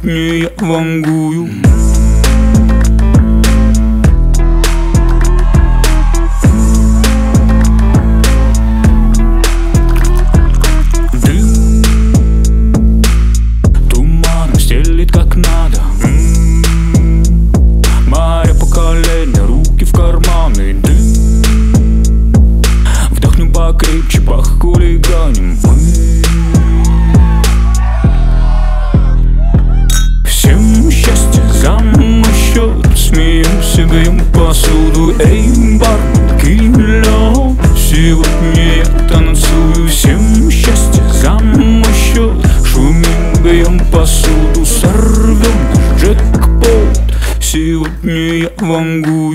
Сегодня я вангую. Дым туманом стелит как надо. Море по колено, руки в карманы. Дым вдохнем покрепче, похулиганим мы. Всем счастье за мой счет, смеемся, греем посуду. Эй, бармен, кинь лёд, сегодня я танцую. Всем счастье за мой счет, шумим, греем посуду. Сорвем наш джекпот, сегодня я вангую.